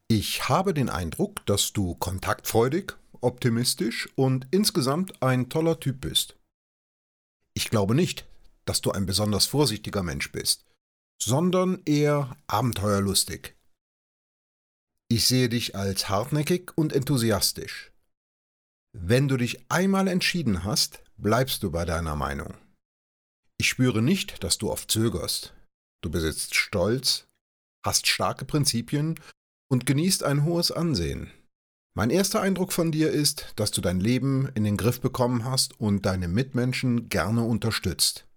Ich habe den Eindruck, dass du kontaktfreudig, optimistisch und insgesamt ein toller Typ bist. Ich glaube nicht, dass du ein besonders vorsichtiger Mensch bist, sondern eher abenteuerlustig. Ich sehe dich als hartnäckig und enthusiastisch. Wenn du dich einmal entschieden hast, bleibst du bei deiner Meinung. Ich spüre nicht, dass du oft zögerst. Du besitzt Stolz, hast starke Prinzipien und genießt ein hohes Ansehen. Mein erster Eindruck von dir ist, dass du dein Leben in den Griff bekommen hast und deine Mitmenschen gerne unterstützt.